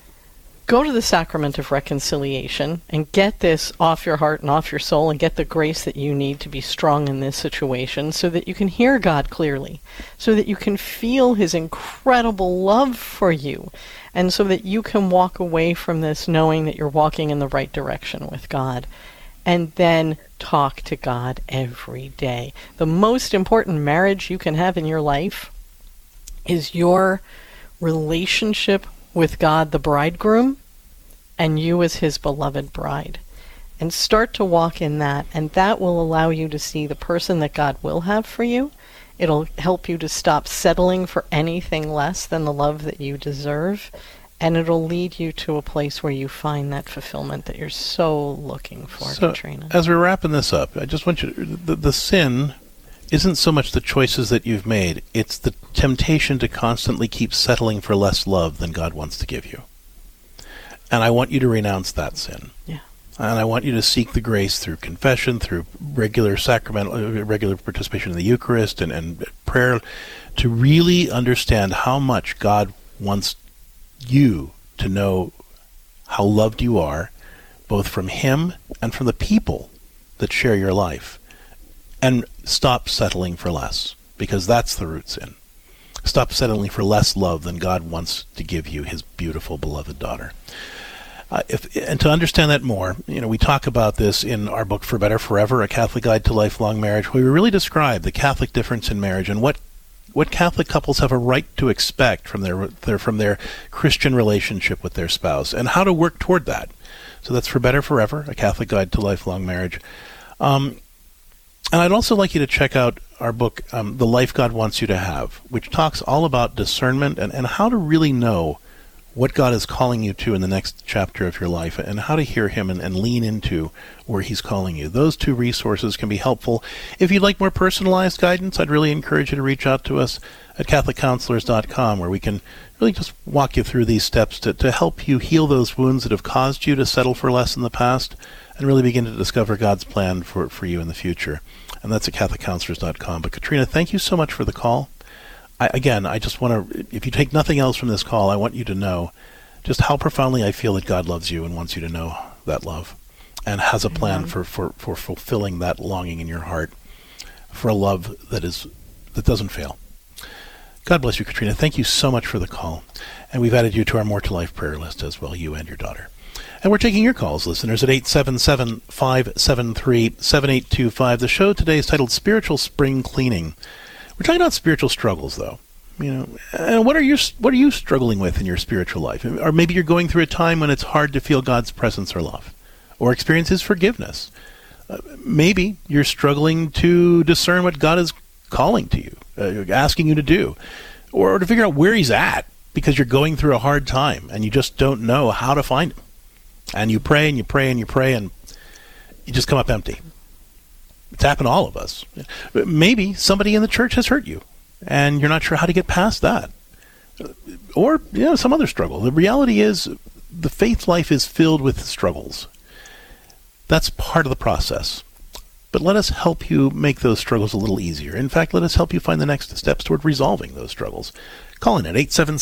Go to the sacrament of reconciliation and get this off your heart and off your soul and get the grace that you need to be strong in this situation so that you can hear God clearly, so that you can feel his incredible love for you, and so that you can walk away from this knowing that you're walking in the right direction with God. And then talk to God every day. The most important marriage you can have in your life is your relationship with God, the bridegroom, and you as his beloved bride. And start to walk in that, and that will allow you to see the person that God will have for you. It'll help you to stop settling for anything less than the love that you deserve. And it'll lead you to a place where you find that fulfillment that you're so looking for, Katrina. As we're wrapping this up, I just want you to, the sin isn't so much the choices that you've made, it's the temptation to constantly keep settling for less love than God wants to give you. And I want you to renounce that sin. Yeah. And I want you to seek the grace through confession, through regular participation in the Eucharist and prayer, to really understand how much God wants you to know how loved you are, both from him and from the people that share your life. And stop settling for less, because that's the root sin. Stop settling for less love than God wants to give you, his beautiful, beloved daughter. And to understand that more, we talk about this in our book, For Better Forever, A Catholic Guide to Lifelong Marriage, where we really describe the Catholic difference in marriage and what Catholic couples have a right to expect from their Christian relationship with their spouse, and how to work toward that. So that's For Better Forever, A Catholic Guide to Lifelong Marriage. And I'd also like you to check out our book, The Life God Wants You to Have, which talks all about discernment and how to really know what God is calling you to in the next chapter of your life, and how to hear him and lean into where he's calling you. Those two resources can be helpful. If you'd like more personalized guidance, I'd really encourage you to reach out to us at CatholicCounselors.com, where we can really just walk you through these steps to help you heal those wounds that have caused you to settle for less in the past and really begin to discover God's plan for you in the future. And that's at CatholicCounselors.com. But Katrina, thank you so much for the call. I just want to, if you take nothing else from this call, I want you to know just how profoundly I feel that God loves you and wants you to know that love, and has a plan for fulfilling that longing in your heart for a love that doesn't fail. God bless you, Katrina. Thank you so much for the call. And we've added you to our More to Life prayer list as well, you and your daughter. And we're taking your calls, listeners, at 877-573-7825. The show today is titled Spiritual Spring Cleaning. We're talking about spiritual struggles, though. And what are you struggling with in your spiritual life? Or maybe you're going through a time when it's hard to feel God's presence or love, or experience his forgiveness. Maybe you're struggling to discern what God is calling to you, asking you to do, or to figure out where he's at because you're going through a hard time and you just don't know how to find him. And you pray and you pray and you pray and you just come up empty. It's happened to all of us. Maybe somebody in the church has hurt you and you're not sure how to get past that. Or, some other struggle. The reality is the faith life is filled with struggles. That's part of the process. But let us help you make those struggles a little easier. In fact, let us help you find the next steps toward resolving those struggles. Call in at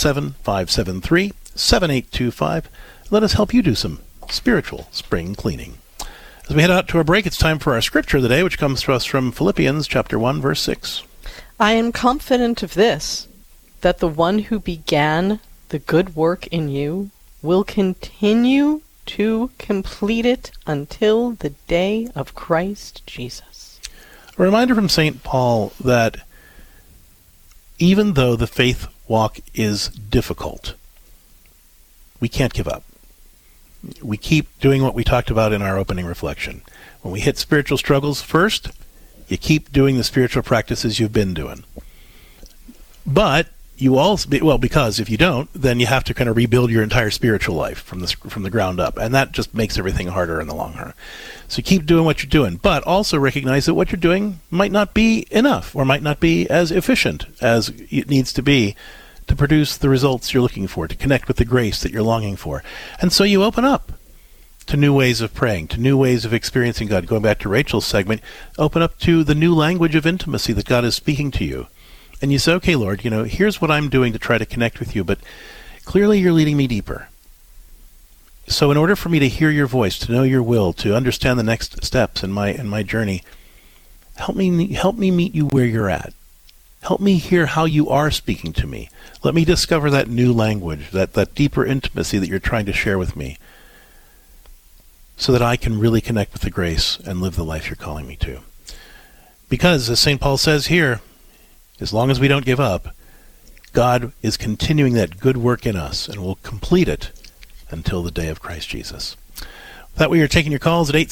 877-573-7825. Let us help you do some spiritual spring cleaning. As we head out to our break, it's time for our scripture of the day, which comes to us from Philippians chapter 1, verse 6. I am confident of this, that the one who began the good work in you will continue to complete it until the day of Christ Jesus. A reminder from St. Paul that even though the faith walk is difficult, we can't give up. We keep doing what we talked about in our opening reflection. When we hit spiritual struggles first, you keep doing the spiritual practices you've been doing. But you also, because if you don't, then you have to kind of rebuild your entire spiritual life from the ground up, and that just makes everything harder in the long run. So keep doing what you're doing, but also recognize that what you're doing might not be enough, or might not be as efficient as it needs to be to produce the results you're looking for, to connect with the grace that you're longing for. And so you open up to new ways of praying, to new ways of experiencing God. Going back to Rachel's segment, open up to the new language of intimacy that God is speaking to you. And you say, okay, Lord, here's what I'm doing to try to connect with you, but clearly you're leading me deeper. So in order for me to hear your voice, to know your will, to understand the next steps in my journey, help me meet you where you're at. Help me hear how you are speaking to me. Let me discover that new language, that deeper intimacy that you're trying to share with me, so that I can really connect with the grace and live the life you're calling me to. Because, as St. Paul says here, as long as we don't give up, God is continuing that good work in us and will complete it until the day of Christ Jesus. With that, we are taking your calls at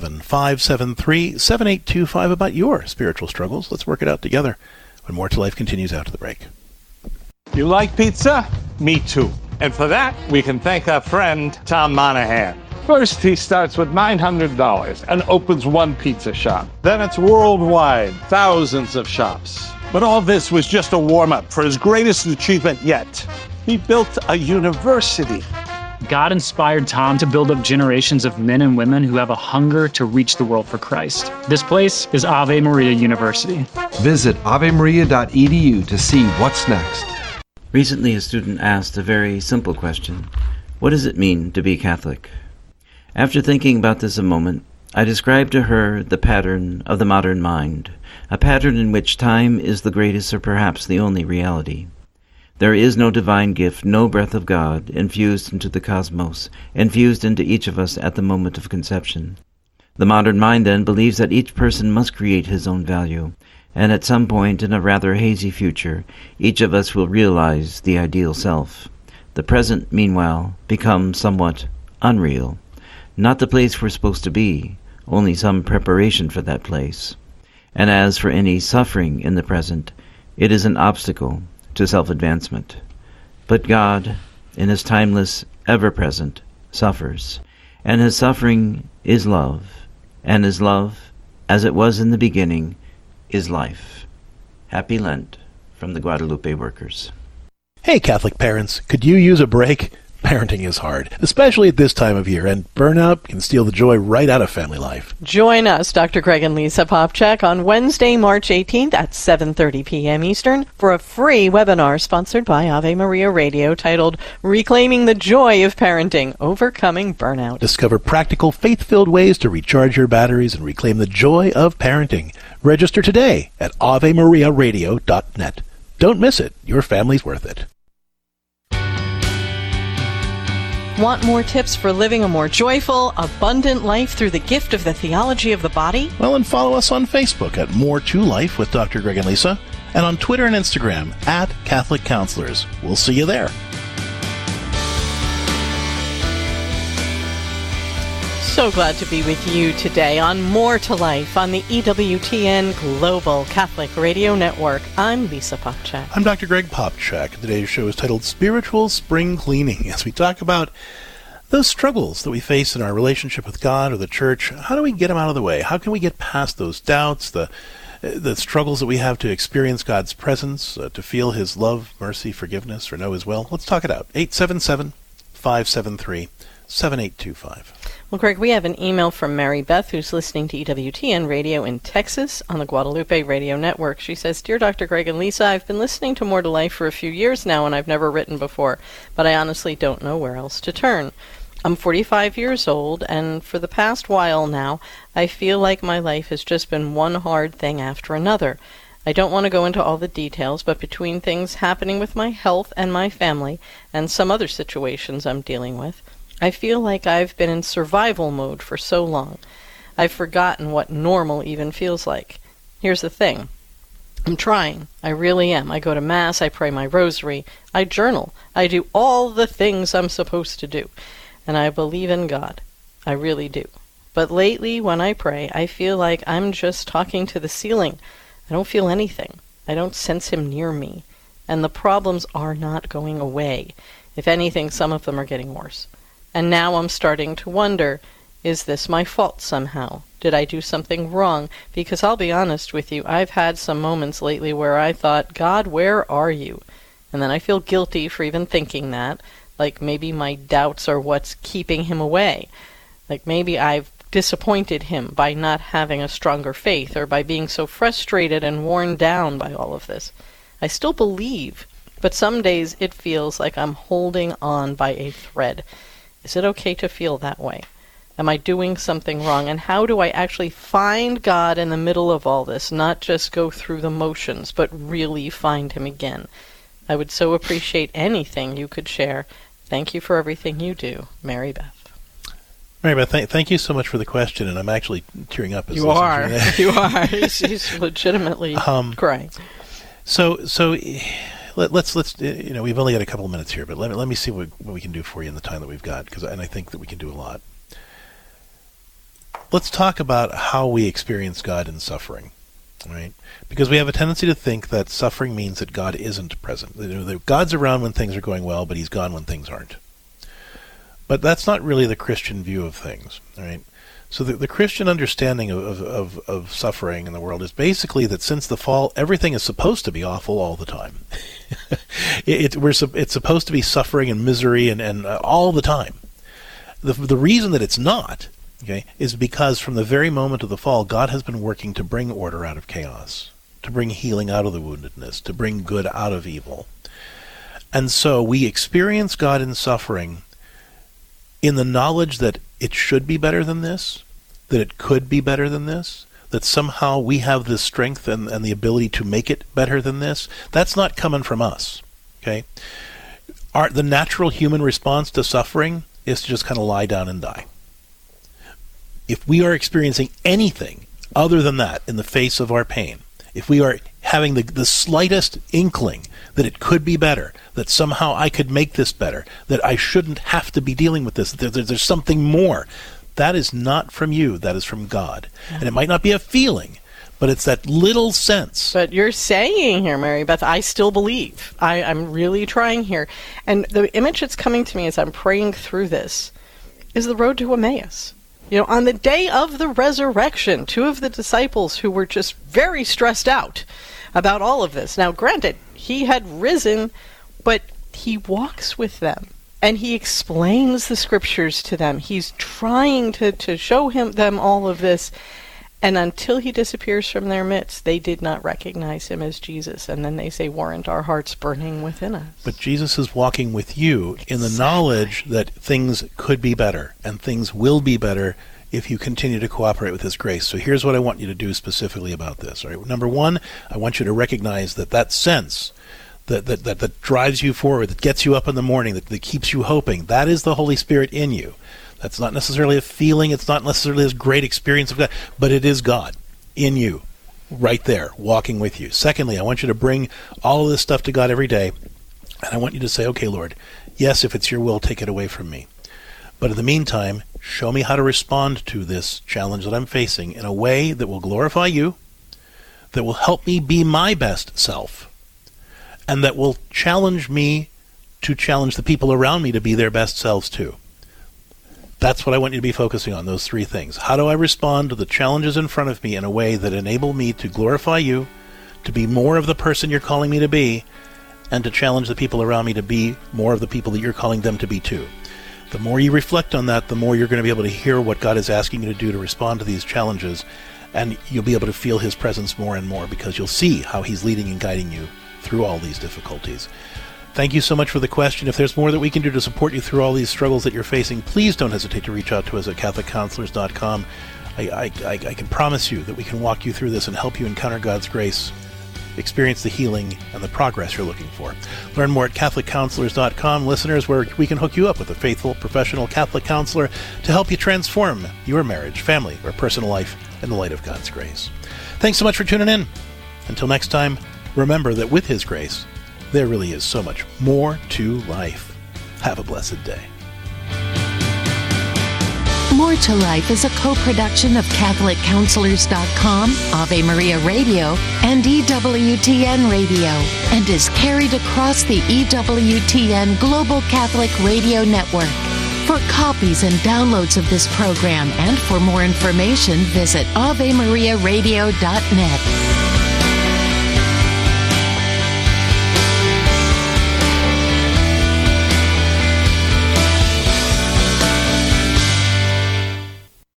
877-573-7825 about your spiritual struggles. Let's work it out together when More to Life continues after the break. You like pizza? Me too. And for that, we can thank our friend Tom Monahan. First, he starts with $900 and opens one pizza shop. Then it's worldwide, thousands of shops. But all this was just a warm-up for his greatest achievement yet. He built a university. God inspired Tom to build up generations of men and women who have a hunger to reach the world for Christ. This place is Ave Maria University. Visit avemaria.edu to see what's next. Recently, a student asked a very simple question. What does it mean to be Catholic? After thinking about this a moment, I described to her the pattern of the modern mind, a pattern in which time is the greatest or perhaps the only reality. There is no divine gift, no breath of God infused into the cosmos, infused into each of us at the moment of conception. The modern mind, then, believes that each person must create his own value, and at some point in a rather hazy future, each of us will realize the ideal self. The present, meanwhile, becomes somewhat unreal. Not the place we're supposed to be, only some preparation for that place. And as for any suffering in the present, it is an obstacle to self-advancement. But God, in His timeless, ever-present, suffers, and His suffering is love, and His love, as it was in the beginning, is life. Happy Lent from the Guadalupe Workers. Hey, Catholic parents, could you use a break? Parenting is hard, especially at this time of year, and burnout can steal the joy right out of family life. Join us, Dr. Greg and Lisa Popchak, on Wednesday, March 18th at 7:30 p.m. Eastern for a free webinar sponsored by Ave Maria Radio titled Reclaiming the Joy of Parenting, Overcoming Burnout. Discover practical, faith-filled ways to recharge your batteries and reclaim the joy of parenting. Register today at AveMariaRadio.net. Don't miss it. Your family's worth it. Want more tips for living a more joyful, abundant life through the gift of the theology of the body? Well, and follow us on Facebook at More to Life with Dr. Greg and Lisa, and on Twitter and Instagram at Catholic Counselors. We'll see you there. So glad to be with you today on More to Life on the EWTN Global Catholic Radio Network. I'm Lisa Popchak. I'm Dr. Greg Popchak. Today's show is titled Spiritual Spring Cleaning, as we talk about those struggles that we face in our relationship with God or the church. How do we get them out of the way? How can we get past those doubts, the struggles that we have to experience God's presence, to feel His love, mercy, forgiveness, or know His will? Let's talk it out. 877-573-7825. Well, Greg, we have an email from Mary Beth, who's listening to EWTN Radio in Texas on the Guadalupe Radio Network. She says, Dear Dr. Greg and Lisa, I've been listening to More to Life for a few years now, and I've never written before, but I honestly don't know where else to turn. I'm 45 years old, and for the past while now, I feel like my life has just been one hard thing after another. I don't want to go into all the details, but between things happening with my health and my family, and some other situations I'm dealing with, I feel like I've been in survival mode for so long. I've forgotten what normal even feels like. Here's the thing. I'm trying. I really am. I go to Mass, I pray my rosary, I journal, I do all the things I'm supposed to do. And I believe in God. I really do. But lately, when I pray, I feel like I'm just talking to the ceiling. I don't feel anything. I don't sense Him near me. And the problems are not going away. If anything, some of them are getting worse. And now I'm starting to wonder, is this my fault somehow? Did I do something wrong? Because I'll be honest with you, I've had some moments lately where I thought, God, where are you? And then I feel guilty for even thinking that, like maybe my doubts are what's keeping Him away. Like maybe I've disappointed Him by not having a stronger faith, or by being so frustrated and worn down by all of this. I still believe, but some days it feels like I'm holding on by a thread. Is it okay to feel that way? Am I doing something wrong? And how do I actually find God in the middle of all this? Not just go through the motions, but really find Him again. I would so appreciate anything you could share. Thank you for everything you do. Mary Beth. Mary Beth, thank you so much for the question, and I'm actually tearing up. You are. You are. He's legitimately crying. So let's we've only got a couple of minutes here, but let me see what we can do for you in the time that we've got, and I think that we can do a lot. Let's talk about how we experience God in suffering, right? Because we have a tendency to think that suffering means that God isn't present. That God's around when things are going well, but He's gone when things aren't. But that's not really the Christian view of things, right? So the Christian understanding of suffering in the world is basically that since the fall, everything is supposed to be awful all the time. It's supposed to be suffering and misery and all the time. The reason that it's not, okay, is because from the very moment of the fall, God has been working to bring order out of chaos, to bring healing out of the woundedness, to bring good out of evil. And so we experience God in suffering in the knowledge that it should be better than this, that it could be better than this, that somehow we have the strength and the ability to make it better than this. That's not coming from us, okay? The natural human response to suffering is to just kind of lie down and die. If we are experiencing anything other than that in the face of our pain, if we are having the slightest inkling that it could be better, that somehow I could make this better, that I shouldn't have to be dealing with this, that there's something more, that is not from you, that is from God. And it might not be a feeling, but it's that little sense. But you're saying here, Mary Beth, I still believe. I'm really trying here. And the image that's coming to me as I'm praying through this is the road to Emmaus. You know, on the day of the resurrection, two of the disciples who were just very stressed out about all of this. Now, granted, He had risen, but He walks with them, and He explains the scriptures to them. He's trying to show them all of this, and until He disappears from their midst, they did not recognize Him as Jesus. And then they say, weren't our hearts burning within us? But Jesus is walking with you in the knowledge that things could be better, and things will be better if you continue to cooperate with His grace. So here's what I want you to do specifically about this. All right? Number one, I want you to recognize that sense that drives you forward, that gets you up in the morning, that keeps you hoping, that is the Holy Spirit in you. That's not necessarily a feeling, it's not necessarily this great experience of God, but it is God in you, right there, walking with you. Secondly, I want you to bring all of this stuff to God every day, and I want you to say, okay, Lord, yes, if it's your will, take it away from me. But in the meantime, show me how to respond to this challenge that I'm facing in a way that will glorify you, that will help me be my best self, and that will challenge me to challenge the people around me to be their best selves too. That's what I want you to be focusing on, those three things. How do I respond to the challenges in front of me in a way that enable me to glorify you, to be more of the person you're calling me to be, and to challenge the people around me to be more of the people that you're calling them to be too. The more you reflect on that, the more you're going to be able to hear what God is asking you to do to respond to these challenges, and you'll be able to feel His presence more and more because you'll see how He's leading and guiding you through all these difficulties. Thank you so much for the question. If there's more that we can do to support you through all these struggles that you're facing, please don't hesitate to reach out to us at CatholicCounselors.com. I can promise you that we can walk you through this and help you encounter God's grace, experience the healing and the progress you're looking for. Learn more at CatholicCounselors.com, listeners, where we can hook you up with a faithful, professional Catholic counselor to help you transform your marriage, family, or personal life in the light of God's grace. Thanks so much for tuning in. Until next time, remember that with His grace, there really is so much more to life. Have a blessed day. More to Life is a co-production of CatholicCounselors.com, Ave Maria Radio, and EWTN Radio, and is carried across the EWTN Global Catholic Radio Network. For copies and downloads of this program and for more information, visit AveMariaRadio.net.